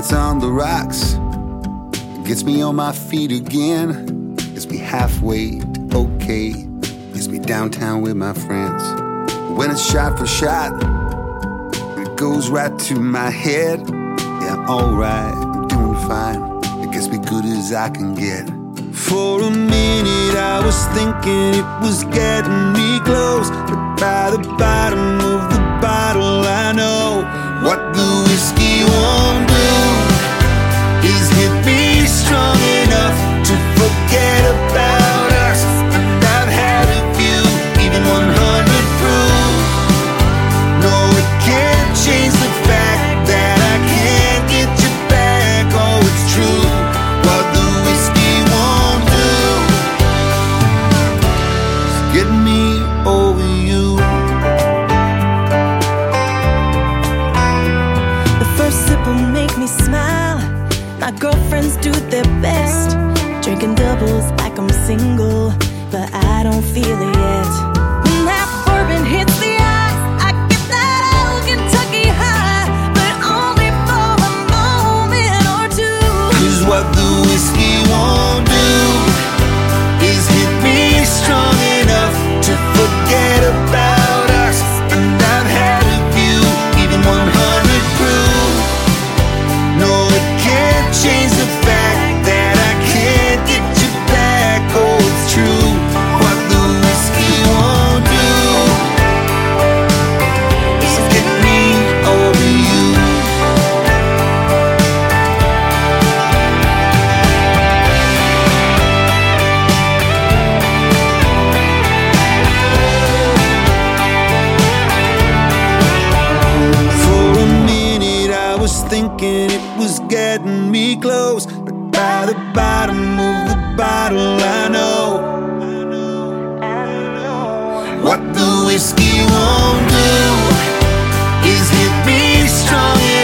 dance on the rocks. It gets me on my feet again. Gets me halfway to okay. Gets me downtown with my friends. When it's shot for shot, it goes right to my head. Yeah, I'm alright, I'm doing fine. It gets me good as I can get. For a minute I was thinking it was getting me close, but by the bottom of the bottle I know what the whiskey won't do is hit me strong enough to forget about us. And I've had a few, even 100 proof. No, it can't change the fact that I can't get you back. Oh, it's true, what the whiskey won't do is get me over you. The first sip will make me smile. My girlfriends do their best, drinking doubles like I'm single, but I don't feel it yet. When that bourbon hits the eyes, I get that old Kentucky high, but only for a moment or two. 'Cause what the whiskey won't do is hit me strong enough to forget about us. And I've had a few, even 100 proof. No, it can't change the fact that I can't get you back. Oh, it's true, what the whiskey won't do is get me over you. For a minute I was thinking it was getting me close, but by the bottom of the bottle I know what the whiskey won't do is hit me strong